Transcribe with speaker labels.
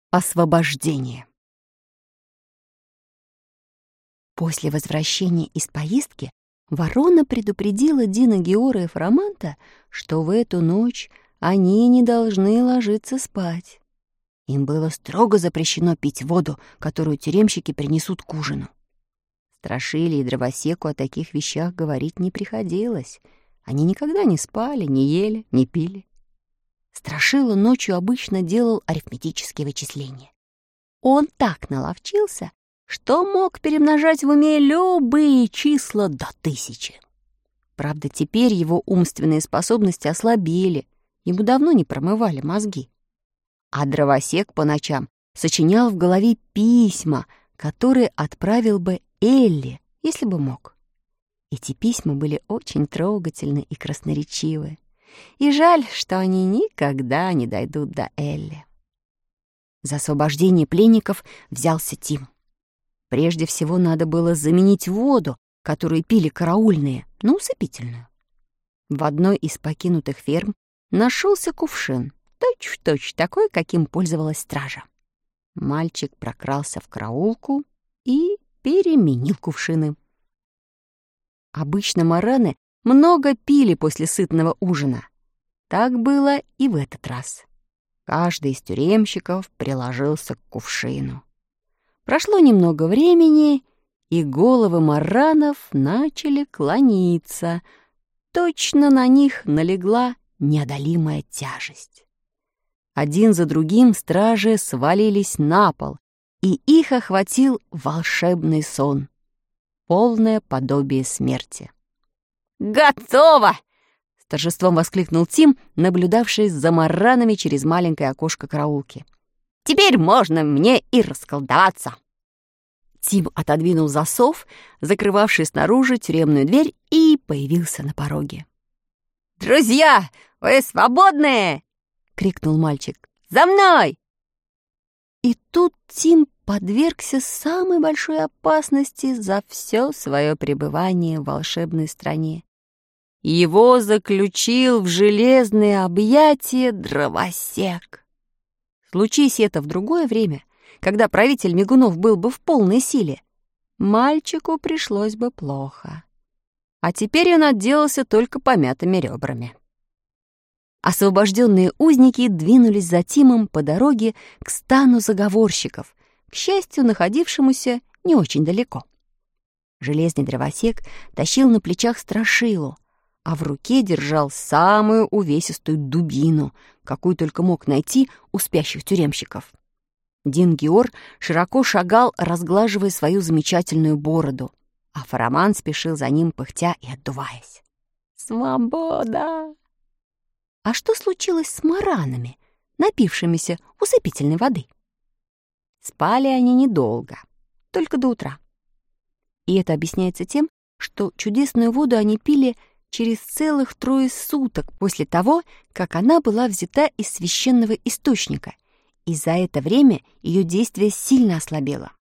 Speaker 1: Освобождение. После возвращения из поездки ворона предупредила Дина, Геора и Фараманта, что в эту ночь они не должны ложиться спать. Им было строго запрещено пить воду, которую тюремщики принесут к ужину. Страшиле и Дровосеку о таких вещах говорить не приходилось. Они никогда не спали, не ели, не пили. Страшила ночью обычно делал арифметические вычисления. Он так наловчился, что мог перемножать в уме любые числа до 1000. Правда, теперь его умственные способности ослабели, ему давно не промывали мозги. А Дровосек по ночам сочинял в голове письма, которые отправил бы Элли, если бы мог. Эти письма были очень трогательны и красноречивы. И жаль, что они никогда не дойдут до Элли. За освобождение пленников взялся Тим. Прежде всего надо было заменить воду, которую пили караульные, на усыпительную. В одной из покинутых ферм нашелся кувшин, точь-в-точь такой, каким пользовалась стража. Мальчик прокрался в караулку и переменил кувшины. Обычно мараны много пили после сытного ужина. Так было и в этот раз. Каждый из тюремщиков приложился к кувшину. Прошло немного времени, и головы маранов начали клониться. Точно на них налегла неодолимая тяжесть. Один за другим стражи свалились на пол, и их охватил волшебный сон, полное подобие смерти. «Готово!» — с торжеством воскликнул Тим, наблюдавший за маранами через маленькое окошко караулки. «Теперь можно мне и расколдоваться!» Тим отодвинул засов, закрывавший снаружи тюремную дверь, и появился на пороге. «Друзья, вы свободны!» — крикнул мальчик. «За мной!» И тут Тим подвергся самой большой опасности за все свое пребывание в волшебной стране. Его заключил в железные объятия Дровосек. Случись это в другое время, когда правитель Мигунов был бы в полной силе, мальчику пришлось бы плохо. А теперь он отделался только помятыми ребрами. Освобожденные узники двинулись за Тимом по дороге к стану заговорщиков, к счастью, находившемуся не очень далеко. Железный Дровосек тащил на плечах Страшилу, а в руке держал самую увесистую дубину, какую только мог найти у спящих тюремщиков. Дин Геор широко шагал, разглаживая свою замечательную бороду, а Фараман спешил за ним, пыхтя и отдуваясь. «Свобода!» А что случилось с маранами, напившимися усыпительной воды? Спали они недолго, только до утра. И это объясняется тем, что чудесную воду они пили через целых 3 суток после того, как она была взята из священного источника, и за это время ее действие сильно ослабело.